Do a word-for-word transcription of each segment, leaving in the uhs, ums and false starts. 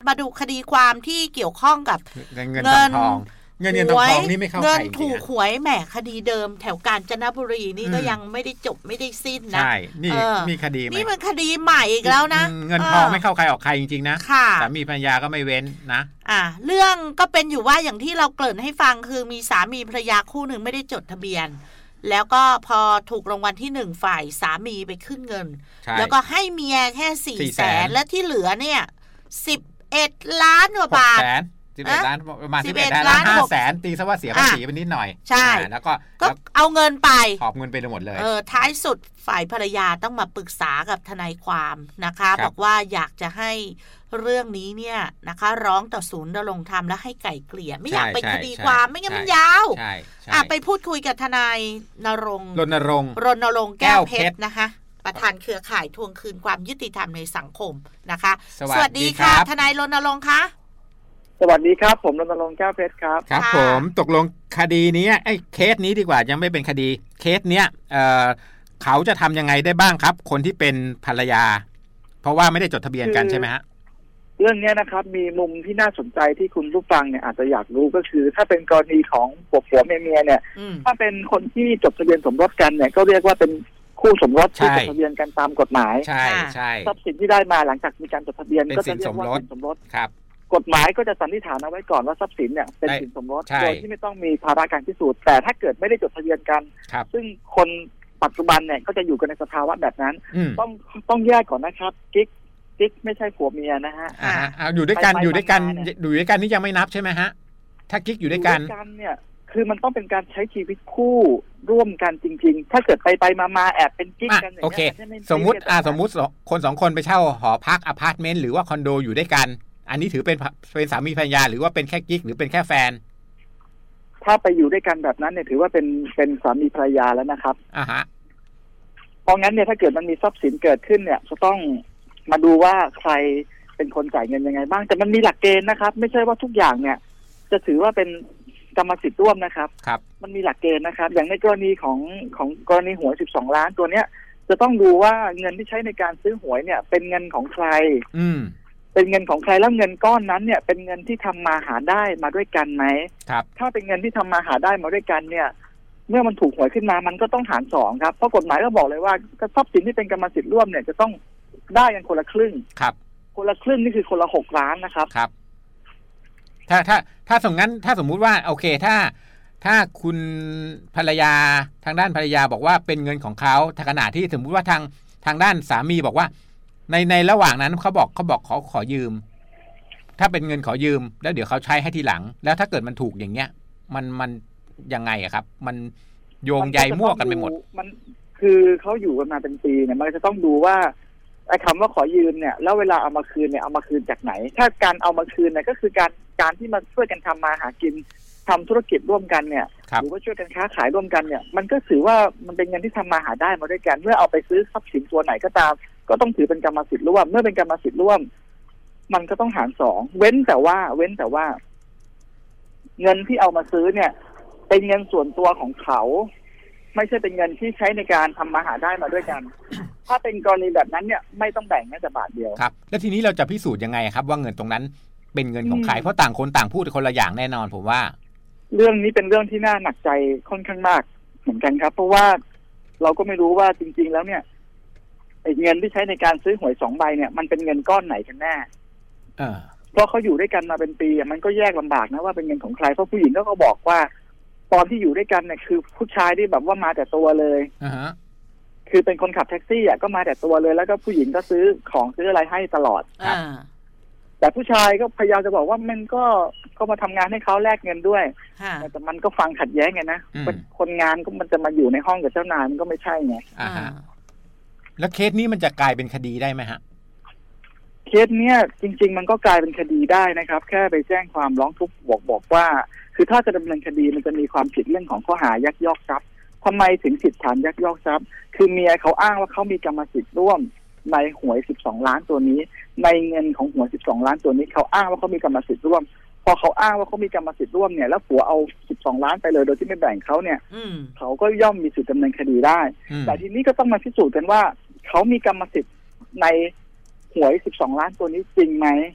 มาดูคดีความที่เกี่ยวข้องกับเงินเงินทองเงินเงินทองทองนี่ไม่เข้าใครเงินถูกหวยแหมคดีเดิมแถวกาญจนบุรีนี่ก็ยังไม่ได้จบไม่ได้สิ้นนะใช่นี่มีคดีนี่มันคดีใหม่อีกแล้วนะเงินทองไม่เข้าใครออกใครจริงๆนะสามีภรรยาก็ไม่เว้นนะอ่าเรื่องก็เป็นอยู่ว่าอย่างที่เราเกริ่นให้ฟังคือมีสามีภรรยาคู่หนึ่งไม่ได้จดทะเบียนแล้วก็พอถูกรางวัลที่หนึ่งฝ่ายสามีไปขึ้นเงินแล้วก็ให้เมียแค่สี่แสนและที่เหลือเนี่ยสิบเอ็ดล้านกว่าบาทสิบเอ็ดล้านประมาณสิบเอ็ดล้านห้าแสนตีซะว่าเสียภาษีไปนิดหน่อยใช่แล้วก็ก็เอาเงินไปหอบเงินไปหมดเลยเออท้ายสุดฝ่ายภรรยาต้องมาปรึกษากับทนายความนะคะบอกว่าอยากจะให้เรื่องนี้เนี่ยนะคะร้องต่อศูนย์ดำรงธรรมและให้ไก่เกลี่ยไม่อยากไปคดีความไม่งั้นมันยาวอ่ะไปพูดคุยกับทนายณรงค์รณรงค์รณรงค์แก้วเพชรนะคะประธานเครือข่ายทวงคืนความยุติธรรมในสังคมนะคะสวัสดีค่ะทนายรณรงค์คะสวัสดีครับผมรณรงค์แก้วเพชรครับครับผมตกลงคดีนี้ไอ้เคสนี้ดีกว่ายังไม่เป็นคดีเคสเนี้ยเอ่อเขาจะทำยังไงได้บ้างครับคนที่เป็นภรรยาเพราะว่าไม่ได้จดทะเบียนกันใช่ไหมฮะเรื่องนี้นะครับมีมุมที่น่าสนใจที่คุณผู้ฟังเนี่ยอาจจะอยากรู้ก็คือถ้าเป็นกรณีของผัวผัวเมียเนี่ยถ้าเป็นคนที่จดทะเบียนสมรสกันเนี่ยก็เรียกว่าเป็นคู่สมรสที่จดทะเบียนกันตามกฎหมายใช่ใช่ทรัพย์สินที่ได้มาหลังจากมีการจดทะเบียนก็จะเรียกว่าสินสมรสครับกฎหมายก็จะสันนิษฐานเอาไว้ก่อนว่าทรัพย์สินเนี่ยเป็นสินสมรสโดยที่ไม่ต้องมีภาระการพิสูจน์แต่ถ้าเกิดไม่ได้จดทะเบียนกันซึ่งคนปัจจุบันเนี่ยก็จะอยู่กันในสภาวะแบบนั้นต้องต้องแยกก่อนนะครับกิ๊กกิ๊กไม่ใช่ผัวเมียนะฮะอ่าอยู่ด้วยกันอยู่ด้วยกันอยู่ด้วยกันนี่ยังไม่นับใช่ไหมฮะถ้ากิ๊กอยู่ด้วยกันเนี่ยคือมันต้องเป็นการใช้ชีวิตคู่ร่วมกันจริงๆถ้าเกิดไปไปมามาแอบเป็นกิ๊กกันอย่างเงี้ยสมมุติอ่าสมมุติคนสองคนไปเช่าหอพักอพาร์ตเมนต์หรือว่าคอนโดอยู่ด้วยกันอันนี้ถือเป็นเป็นสามีภรรยาหรือว่าเป็นแค่กิ๊กหรือเป็นแค่แฟนถ้าไปอยู่ด้วยกันแบบนั้นเนี่ยถือว่าเป็นเป็นสามีภรรยาแล้วนะครับอ่าฮะเพราะงั้นเนี่ยถ้าเกิดมันมีทรัพย์สินเกิดขึ้นเนี่ยจะต้องมาดูว่าใครเป็นคนจ่ายเงินยังไงบ้างแต่มันมีหลักเกณฑ์นะครับไม่ใช่ว่าทุกอย่างเนี่ยจะถือว่าเป็นกรรมสิทธิ์ร่วมนะครับครับมันมีหลักเกณฑ์นะครับอย่างในกรณีของของกรณีหวยสิบสองล้านตัวเนี้ยจะต้องดูว่าเงินที่ใช้ในการซื้อหวยเนี่ยเป็นเงินของใครอืมเป็นเงินของใครแล้วเงินก้อนนั้นเนี่ยเป็นเงินที่ทำมาหาได้มาด้วยกันไหมครับถ้าเป็นเงินที่ทำมาหาได้มาด้วยกันเนี่ยเมื่อมันถูกหวยขึ้นมามันก็ต้องหารสองครับเพราะกฎหมายก็บอกเลยว่าทรัพย์สินที่เป็นกรรมสิทธิ์ร่วมเนี่ยจะต้องได้กันคนละครึ่งครับคนละครึ่งนี่คือคนละหกล้านนะครับครับถ้าถ้าถ้าสมงั้นถ้าสมมุติว่าโอเคถ้าถ้าคุณภรรยาทางด้านภรรยาบอกว่าเป็นเงินของเขาถ้าขณะที่สมมุติว่าทางทางด้านสามีบอกว่าในในระหว่างนั้นเขาบอกเขาบอกขอขอยืมถ้าเป็นเงินขอยืมแล้วเดี๋ยวเขาใช้ให้ทีหลังแล้วถ้าเกิดมันถูกอย่างเงี้ยมันมันยังไงอะครับมันโยงใยมั่วกันไปหมดมันคือเขาอยู่กันมาเป็นปีเนี่ยมันจะต้องดูว่าไอ้คำว่าขอยืมเนี่ยแล้วเวลาเอามาคืนเนี่ยเอามาคืนจากไหนถ้าการเอามาคืนเนี่ยก็คือการการที่มาช่วยกันทำมาหากินทำธุรกิจร่วมกันเนี่ยหรือว่าช่วยกันค้าขายร่วมกันเนี่ยมันก็ถือว่ามันเป็นเงินที่ทำมาหาได้มาด้วยกันเมื่อเอาไปซื้อทรัพย์สินตัวไหนก็ตามก็ต้องถือเป็นกรรมสิทธิ์ร่วมเมื่อเป็นกรรมสิทธิ์ร่วมมันก็ต้องหารสองเว้นแต่ว่าเว้นแต่ว่าเงินที่เอามาซื้อเนี่ยเป็นเงินส่วนตัวของเขาไม่ใช่เป็นเงินที่ใช้ในการทำมาหาได้มาด้วยกัน ถ้าเป็นกรณีแบบนั้นเนี่ยไม่ต้องแบ่งแม้แต่บาทเดียวครับแล้วทีนี้เราจะพิสูจน์ยังไงครับว่าเงินตรงนั้นเป็นเงินของใครเพราะต่างคนต่างพูดคนละอย่างแน่นอนผมว่าเรื่องนี้เป็นเรื่องที่น่าหนักใจค่อนข้างมากเหมือนกันครับเพราะว่าเราก็ไม่รู้ว่าจริงๆแล้วเนี่ยไอ้เงินที่ใช้ในการซื้อหวยสองใบเนี่ยมันเป็นเงินก้อนไหนกันแน่เพราะเขาอยู่ด้วยกันมาเป็นปีมันก็แยกลำบากนะว่าเป็นเงินของใครเพราะผู้หญิงก็บอกว่าตอนที่อยู่ด้วยกันเนี่ยคือผู้ชายที่แบบว่ามาแต่ตัวเลย uh-huh. คือเป็นคนขับแท็กซี่อ่ะก็มาแต่ตัวเลยแล้วก็ผู้หญิงก็ซื้อของซื้ออะไรให้ตลอด uh-huh. แต่ผู้ชายก็พยายามจะบอกว่ามันก็ก็มาทำงานให้เขาแลกเงินด้วย uh-huh. แต่มันก็ฟังขัดแย้งไงนะ uh-huh. คนงานก็มันจะมาอยู่ในห้องกับเจ้านายมันก็ไม่ใช่ไง uh-huh. แล้วเคสนี้มันจะกลายเป็นคดีได้ไหมฮะเคสเนี้ยจริงๆมันก็กลายเป็นคดีได้นะครับแค่ไปแจ้งความร้องทุกข์บอกบอกว่าคือถ้าจะดำเนินคดีมันจะมีความผิดเรื่องของข้อหายักยอกทรัพย์ทำไมถึงผิดฐานยักยอกทรัพย์คือเมียเขาอ้างว่าเขามีกรรมสิทธิ์ร่วมในหวยสิบสองล้านตัวนี้ในเงินของหวยสิบสองล้านตัวนี้เขาอ้างว่าเขามีกรรมสิทธิ์ร่วมพอเขาอ้างว่าเขามีกรรมสิทธิ์ร่วมเนี่ยแล้วผัวเอาสิบสองล้านไปเลยโดยที่ไม่แบ่งเขาเนี่ยเขาก็ย่อมมีสิทธิ์ดำเนินคดีได้แต่ทีนี้ก็ต้องมาพิสูจน์กันว่าเขามีกรรมสิทธิ์ในหวยสิบสองล้านตัวนี้จริงไหม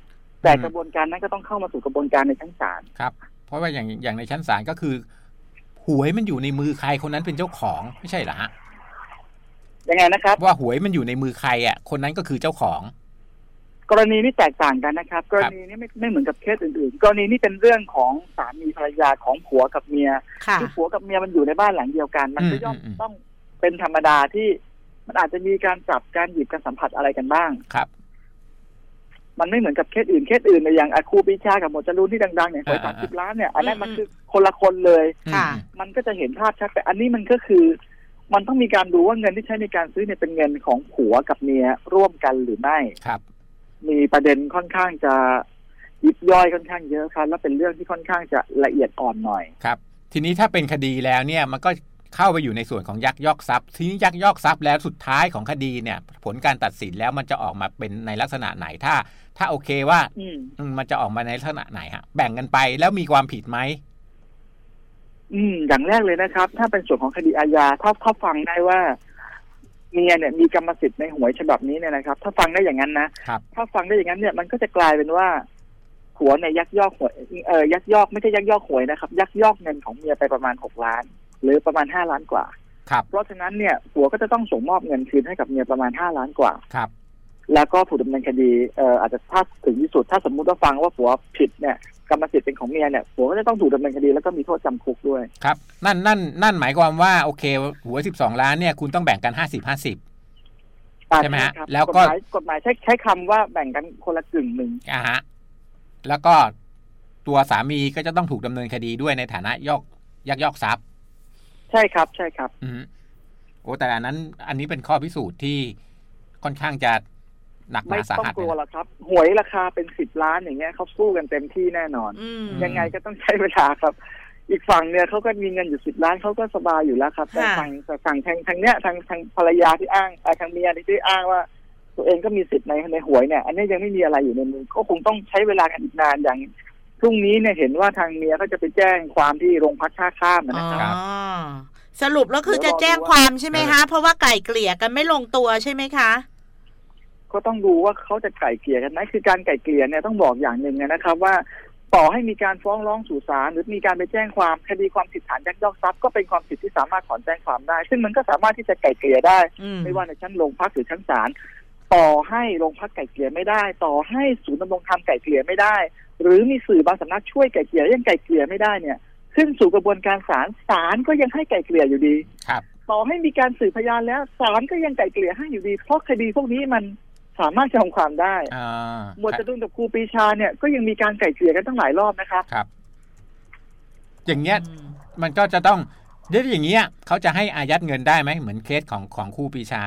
แต่กระบวนการนั้นก็ต้องเข้ามาสู่กระบวนการในชั้นศาลครับเพราะว่าอย่างอย่างในชั้นศาลก็คือหวยมันอยู่ในมือใครคนนั้นเป็นเจ้าของไม่ใช่เหรอฮะยังไงนะครับว่าหวยมันอยู่ในมือใครอ่ะคนนั้นก็คือเจ้าของกรณีนี้แตกต่างกันนะครับกรณีนี้ไม่ไม่เหมือนกับเคสอื่นๆกรณีนี้เป็นเรื่องของสามีภรรยาของผัวกับเมียที่ผัวกับเมียมันอยู่ในบ้านหลังเดียวกันมันก็ย่อมต้องเป็นธรรมดาที่มันอาจจะมีการจับการหยิบการสัมผัสอะไรกันบ้างครับมันไม่เหมือนกับเคสอื่นเคสอื่นอย่างครูปรีชากับหมวดจรูนที่ดังๆอย่างหวยสามสิบล้านเนี่ยอันนั้นมันคือคนละคนเลยมันก็จะเห็นภาพชัดแต่อันนี้มันก็คือมันต้องมีการดูว่าเงินที่ใช้ในการซื้อเนี่ยเป็นเงินของผัวกับเมียร่วมกันหรือไม่ครับมีประเด็นค่อนข้างจะยิบย่อยค่อนข้างเยอะครับและเป็นเรื่องที่ค่อนข้างจะละเอียดอ่อนหน่อยครับทีนี้ถ้าเป็นคดีแล้วเนี่ยมันก็เข้าไปอยู่ในส่วนของยักยอกทรัพย์ทีนี้ยักยอกทรัพย์แล้วสุดท้ายของคดีเนี่ยผลการตัดสินแล้วมันจะออกมาเป็นในลักษณะไหนถ้าถ้าโอเคว่ามันจะออกมาในลักษณะไหนฮะแบ่งกันไปแล้วมีความผิดไหมอืมอย่างแรกเลยนะครับถ้าเป็นส่วนของคดีอาญาถ้าถ้าฟังได้ว่าเมียเนี่ยมีกรรมสิทธิ์ในหวยฉบับนี้เนี่ยนะครับถ้าฟังได้อย่างนั้นนะถ้าฟังได้อย่างนั้นเนี่ยมันก็จะกลายเป็นว่าผัวเนี่ยยักยอกหวยเอ่อยักยอกไม่ใช่ยักยอกหวยนะครับยักยอกเงินของเมียไปประมาณหกล้านหรือประมาณห้าล้านกว่าครับเพราะฉะนั้นเนี่ยผัวก็จะต้องส่งมอบเงินคืนให้กับเมียประมาณห้าล้านกว่าครับแล้วก็ถูกดำเนินคดีเอ่ออาจจะถ้าถึงที่สุดถ้าสมมุติว่าฟังว่าผัวผิดเนี่ยกรรมสิทธิ์เป็นของเมียเนี่ยผัวก็จะต้องถูกดำเนินคดีแล้วก็มีโทษจำคุกด้วยครับนั่นนั่นนั่นหมายความว่าโอเคหวยสิบสองล้านเนี่ยคุณต้องแบ่งกันห้าสิบ ห้าสิบใช่ไหมฮะแล้วก็กฎหมายใช้ใช้คำว่าแบ่งกันคนละกึ่งหนึ่งอ่าฮะแล้วก็ตัวสามีก็จะต้องถูกดำเนินคดีด้วยในฐานะยอกยักยอกทรัพย์ใช่ครับใช่ครับอืมโอ้แต่อันนั้นอันนี้เป็นข้อพิสูจน์ที่ค่อนข้างจะหนักหนาสาหัสไม่ต้องกลัวหรอกครับหวยราคาเป็นสิบล้านอย่างเงี้ยเขาสู้กันเต็มที่แน่นอนยังไงก็ต้องใช้เวลาครับอีกฝั่งเนี่ยเขาก็มีเงินอยู่สิบล้านเขาก็สบายอยู่แล้วครับแต่ฝั่งฝั่งทางทางเนี้ยทางทางภรรยาที่อ้างทางเมียที่อ้างว่าตัวเองก็มีสิทธิ์ในในหวยเนี่ยอันนี้ยังไม่มีอะไรอยู่ในมือก็คงต้องใช้เวลากันอีกนานอย่างพรุ่งนี้เนี่ยเห็นว่าทางเมียก็จะไปแจ้งความที่โรงพักท่าข้ามนะครับสรุปแล้วคือจะแจ้งความใช่ไหมคะเพราะว่าไก่เกลี่ยกันไม่ลงตัวใช่ไหมคะก็ต้องดูว่าเขาจะไก่เกลี่ยกันไหมคือการไก่เกลี่ยเนี่ยต้องบอกอย่างหนึ่งนะครับว่าต่อให้มีการฟ้องร้องสู่ศาลหรือมีการไปแจ้งความคดีความผิดฐานยักยอกทรัพย์ก็เป็นความผิดที่สามารถถอนแจ้งความได้ซึ่งมันก็สามารถที่จะไก่เกลี่ยได้ไม่ว่าในชั้นโรงพักหรือชั้นศาลต่อให้โรงพักไก่เกลี่ยไม่ได้ต่อให้ศูนย์ดำรงธรรมไก่เกลี่ยไม่ได้หรือมีสื่อบางสำนักช่วยไก่เกลี่ยยังไก่เกลี่ยไม่ได้เนี่ยขึ้นสู่กระบวนการศาลศาลก็ยังให้ไก่เกลี่ยอยู่ดีต่อให้มีการสืบพยานแล้วศาลก็ยังไก่เกลี่ยให้อยู่ดีเพราะคดีพวกนี้มันสามารถยอมความได้หมวดจรูนกับครูปรีชาเนี่ยก็ยังมีการไก่เกลี่ยกันตั้งหลายรอบนะครับครับอย่างเงี้ยมันก็จะต้องเดี๋ยวอย่างเงี้ยเขาจะให้อายัดเงินได้ไหมเหมือนเคสของของครูปรีชา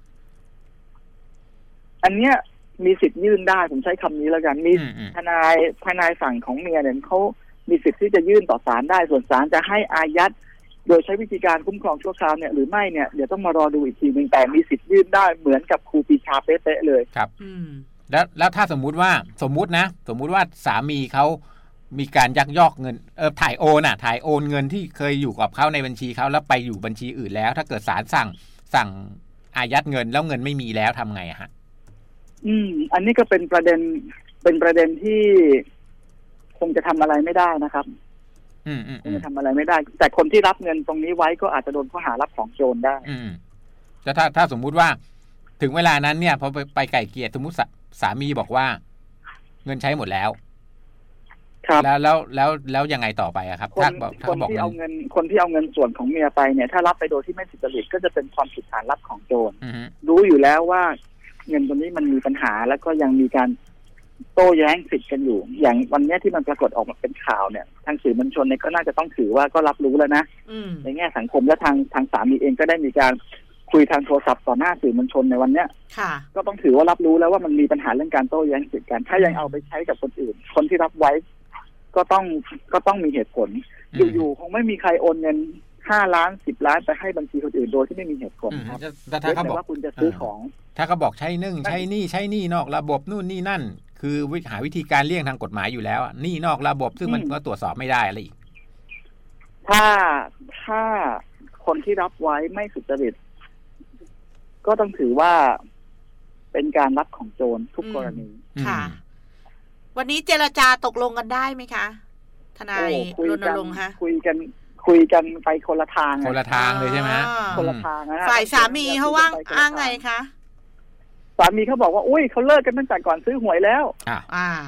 อันเนี้ยมีสิทธิ์ยื่นได้ผมใช้คำนี้แล้วกันมีทนายทนายฝั่งของเมียเนี่ยเขามีสิทธิ์ที่จะยื่นต่อศาลได้ส่วนศาลจะให้อายัดโดยใช้วิธีการคุ้มครองชั่วคราวเนี่ยหรือไม่เนี่ยเดี๋ยวต้องมารอดูอีกทีนึงแต่มีสิทธิ์ยื่นได้เหมือนกับครูปรีชาเป๊ะๆเลยครับแล้วแล้วถ้าสมมุติว่าสมมุตินะสมมุติว่าสามีเขามีการยักยอกเงินเออถ่ายโอนอ่ะถ่ายโอนเงินที่เคยอยู่กับเขาในบัญชีเขาแล้วไปอยู่บัญชีอื่นแล้วถ้าเกิดศาลสั่งสั่งอายัดเงินแล้วเงินไม่มีแล้วทำไงอะฮะอืมอันนี้ก็เป็นประเด็นเป็นประเด็นที่คงจะทำอะไรไม่ได้นะครับอืมอืมจะทำอะไรไม่ได้แต่คนที่รับเงินตรงนี้ไว้ก็อาจจะโดนข้อหารับของโจรได้อืมแล้วถ้าถ้าสมมุติว่าถึงเวลานั้นเนี่ยพอไปไปไก่เกลี่ยสมมุติสามีบอกว่าเงินใช้หมดแล้วครับแล้วแล้วแล้วแล้วยังไงต่อไปอะครับถ้าบอกคนที่เอาเงินคนที่เอาเงินส่วนของเมียไปเนี่ยถ้ารับไปโดยที่ไม่สุจริตก็จะเป็นความผิดฐานรับของโจรรู้อยู่แล้วว่าเงินตัวนี้มันมีปัญหาแล้วก็ยังมีการโต้แย้งสิทธิ์กันอยู่อย่างวันนี้ที่มันปรากฏออกมาเป็นข่าวเนี่ยทางสื่อมวลชนเนี่ยก็น่าจะต้องถือว่าก็รับรู้แล้วนะในแง่สังคมและทางทางสามีเองก็ได้มีการคุยทางโทรศัพท์ต่อหน้าสื่อมวลชนในวันเนี้ยก็ต้องถือว่ารับรู้แล้วว่ามันมีปัญหาเรื่องการโต้แย้งสิทธิ์กันถ้ายังเอาไปใช้กับคนอื่นคนที่รับไว้ก็ต้องก็ต้องมีเหตุผลอยู่ๆคงไม่มีใครโอนเงินห้าล้านสิบล้านไปให้บัญชีคนอื่นโดยที่ไม่มีเหตุผลครับถ้าเขาบอกว่าคุณจะซื้อของถ้าเขาบอกใช้นึ่งใช้นี่ใช้นี่นอกระบบนู่นนี่นั่นคือหาวิธีการเลี่ยงทางกฎหมายอยู่แล้วนี่นอกระบบซึ่งมันก็ตรวจสอบไม่ได้อะไรอีกถ้าถ้าคนที่รับไว้ไม่สุจริตก็ต้องถือว่าเป็นการรับของโจรทุกกรณีค่ะวันนี้เจรจาตกลงกันได้ไหมคะทนายรณรงค์ฮะคุยกันคุยกันไปคนละทางคนละทางเลยใช่ไหมคนละทางนะฝ่ายสามีเขาว่างอ้างไงคะสามีเขาบอกว่าอุ้ยเขาเลิกกันตั้งแต่ก่อนซื้อหวยแล้วอ่า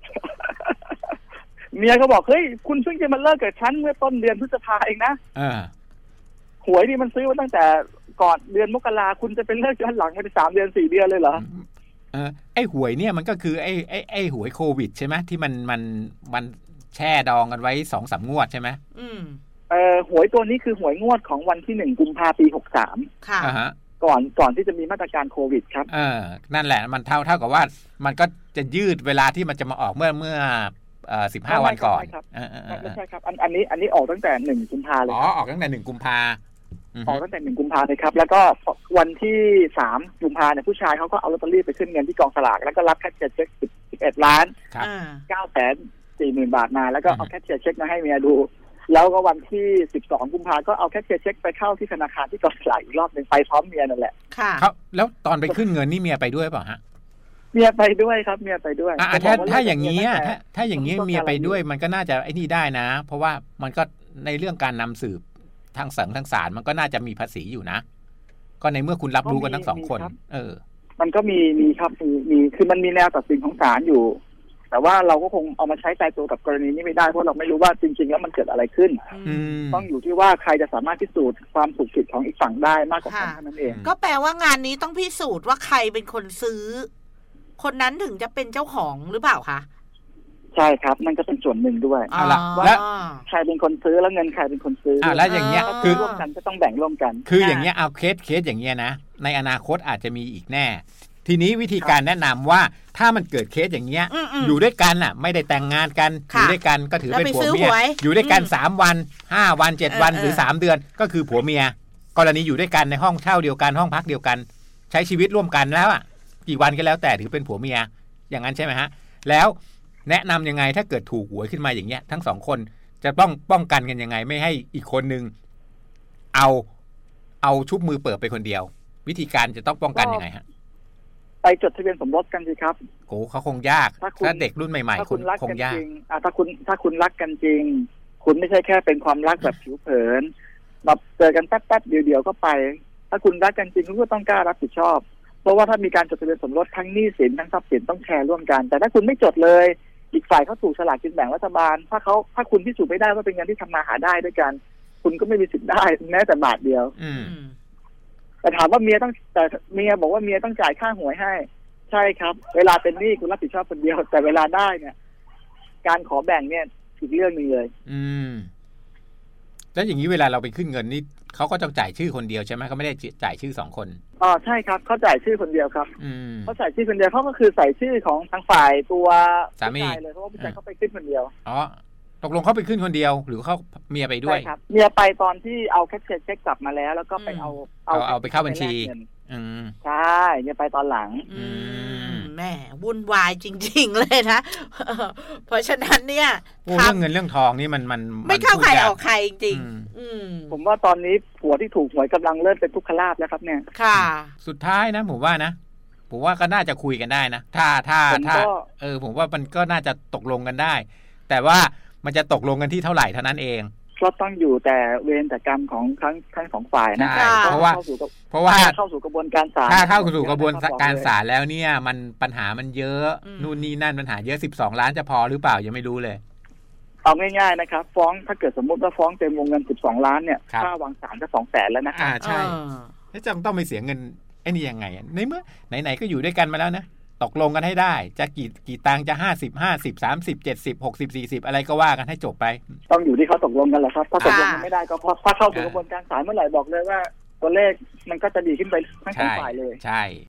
เมียเขาบอกเฮ้ยคุณเพิ่งจะมาเลิกกับฉันเมื่อต้นเดือนพฤษภาเองนะหวยนี่มันซื้อมาตั้งแต่ก่อนเดือนมกราคุณจะเป็นเลิกย้อนหลังไปสามเดือนสี่เดือนเลยเหรอเออไอ้หวยเนี่ยมันก็คือไอ้ไอ้ไอ้หวยโควิดใช่ไหมที่มันมันมันแช่ดองกันไว้สองสามงวดใช่ไหมอืมเออหวยตัวนี้คือหวยงวดของวันที่หนึ่งกุมภาปีหกสามค่ะอ่าฮะก่อนก่อนที่จะมีมาตรการโควิดครับเออนั่นแหละมันเท่าเท่ากับว่ามันก็จะยืดเวลาที่มันจะมาออกเมื่อเมื่อเอ่อสิบห้าวันก่อนไม่ใช่ครับอันอันนี้อันนี้ออกตั้งแต่หนึ่งกุมภาเลยอ๋อออกตั้งแต่หนึ่งกุมภาออกตั้งแต่หนึ่งกุมภาเลยครับแล้วก็วันที่สามกุมภาเนี่ยผู้ชายเขาก็เอาลอตเตอรี่ไปขึ้นเงินที่กองสลากแล้วก็รับแคชเชียร์เช็คสิบเอ็ดล้านเก้าแสนสี่หมื่นบาทมาแล้วก็เอาแคชเชียร์เช็คมาให้เมียดูแล้วก็วันที่สิบสองกุมภาก็เอาแคชเชียร์เช็คไปเข้าที่ธนาคารที่กองสลากอีกรอบนึงไปพร้อมเมียนั่นแหละค่ะครับแล้วตอนไปขึ้นเงินนี่เมียไปด้วยเปล่าฮะเมียไปด้วยครับเมียไปด้วยอ่าถ้าถ้าอย่างนี้ถ้าถ้าอย่างนี้เมียไปด้วยมันก็น่าจะไอ้นี่ได้นะเพราะว่ามันก็ในเรื่องการนำสืบทางสังทางศาลมันก็น่าจะมีภาษีอยู่นะก็ในเมื่อคุณรับรู้กันทั้งสองคนเออมันก็มีมีครับมีมีคือมันมีแนวตัดสินของศาลอยู่แต่ว่าเราก็คงเอามาใช้ตายตัวกับกรณีนี้ไม่ได้เพราะเราไม่รู้ว่าจริงๆแล้วมันเกิดอะไรขึ้นต้องอยู่ที่ว่าใครจะสามารถพิสูจน์ความถูกผิดของอีกฝั่งได้มากกว่ากันเท่านั้นเองก็แปลว่างานนี้ต้องพิสูจน์ว่าใครเป็นคนซื้อคนนั้นถึงจะเป็นเจ้าของหรือเปล่าคะใช่ครับมันก็เป็นส่วนหนึ่งด้วยเอาล่ะแล้วใครเป็นคนซื้อแล้วเงินใครเป็นคนซื้ออ่าแล้วอย่างเงี้ยคือร่วมกันก็ต้องแบ่งร่วมกันคืออย่างเงี้ยเอาเคสเคสอย่างเงี้ยนะในอนาคตอาจจะมีอีกแน่ทีนี้วิธีการแนะนำว่าถ้ามันเกิดเคสอย่างเงี้ยอยู่ด้วยกันอ่ะไม่ได้แต่งงานกันอยู่ด้วยกันก็ถือเป็นผัวเมียอยู่ด้วยกันสามวันห้าวันเจ็ดวันหรือสามเดือนก็คือผัวเมียกรณีอยู่ด้วยกันในห้องเช่าเดียวกันห้องพักเดียวกันใช้ชีวิตร่วมกันแล้วอ่ะกี่วันก็แล้วแต่ถือเป็นผัวเมียอย่างนั้นใช่ไหมฮะแล้วแนะนำยังไงถ้าเกิดถูกหวยขึ้นมาอย่างเงี้ยทั้งสองคนจะต้องป้องกันกันยังไงไม่ให้อีกคนนึงเอาเอาชุบมือเปิดไปคนเดียววิธีการจะต้องป้องกันยังไงฮะไปจดทะเบียนสมรสกันสิครับโอ้เขาคงยากถ้าเด็กรุ่นใหม่ๆคุณคงยากถ้าคุณถ้าคุณรักกันจริงคุณไม่ใช่แค่เป็นความรักแบบผิวเผินแบบเจอกันแป๊บๆเดียวๆก็ไปถ้าคุณรักกันจริงคุณก็ต้องกล้ารับผิดชอบเพราะว่าถ้ามีการจดทะเบียนสมรสทั้งหนี้สินทั้งทรัพย์สินต้องแชร์ร่วมกันแต่ถ้าคุณไม่จดเลยอีกฝ่ายเขาถูกฉลากกินแบ่งรัฐบาลถ้าเขาถ้าคุณพิสูจน์ไม่ได้ว่าเป็นเงินที่ทำมาหาได้ด้วยกันคุณก็ไม่มีสิทธิ์ได้แม้แต่บาทเดียวแต่ถามว่าเมียต้องแต่เมียบอกว่าเมียต้องจ่ายค่าหวยให้ใช่ครับเวลาเป็นหนี้คุณรับผิดชอบคนเดียวแต่เวลาได้เนี่ยการขอแบ่งเนี่ยอีกเรื่องนึงเลยอืมแล้วอย่างนี้เวลาเราไปขึ้นเงินนี่เขาก็ต้องจ่ายชื่อคนเดียวใช่ไหมเขาไม่ได้จ่ายชื่อสองคนอ๋อใช่ครับเขาจ่ายชื่อคนเดียวครับเขาจ่ายชื่อคนเดียวเขาก็คือใส่ชื่อของทางฝ่ายตัวสามีเลยเพราะว่าผู้ชายเขาไปขึ้นคนเดียวอ๋อตกลงเขาไปขึ้นคนเดียวหรือเขาเมียไปด้วยใช่ครับเมียไปตอนที่เอาแคชเชียร์เช็คกลับมาแล้วแล้วก็ไปเอาเอาเอาไปเข้าบัญชีอืมใช่เนี่ยไปตอนหลังอืมแม่วุ่นวายจริงๆเลยนะเพราะฉะนั้นเนี่ยเรื่องเงินเรื่องทองนี่มันมันไม่เข้าใครออกใครจริงผมว่าตอนนี้ผัวที่ถูกหวยกำลังเลิศเป็นทุกขลาภแล้วครับเนี่ยค่ะสุดท้ายนะผมว่านะผมว่าก็น่าจะคุยกันได้นะถ้าถ้าถ้าเออผมว่ามันก็น่าจะตกลงกันได้แต่ว่ามันจะตกลงกันที่เท่าไหร่เท่านั้นเองก็ต้องอยู่แต่เวรแต่กรรมของทั้งทั้งสองฝ่ายนะเพราะว่าเพราะว่าเข้าสู่กระบวนการศาลถ้าเข้าสู่กระบวนการศาลแล้วเนี่ยมันปัญหามันเยอะนู่นนี่นั่นปัญหาเยอะสิบสองล้านจะพอหรือเปล่ายังไม่รู้เลยเอาง่ายๆนะครับฟ้องถ้าเกิดสมมติว่าฟ้องเต็มวงเงินสิบสองล้านเนี่ยค่าวางศาลก็สองแสนแล้วนะครับอ่าใช่แล้วจะต้องไปเสียเงินไอ้นี่ยังไงในเมื่อไหนๆก็อยู่ด้วยกันมาแล้วนะตกลงกันให้ได้จะกี่กี่ตังจะห้าสิบห้าสิบสามสิบเจ็ดสิบหกสิบสี่สิบอะไรก็ว่ากันให้จบไปต้องอยู่ที่เขาตกลงกันแหละครับถ้าตกลงกันไม่ได้ก็พอเข้าสู่กระบวนการศาลเมื่อไหร่บอกเลยว่าตัวเลขมันก็จะดีขึ้นไปทั้งสองฝ่ายเลยใช่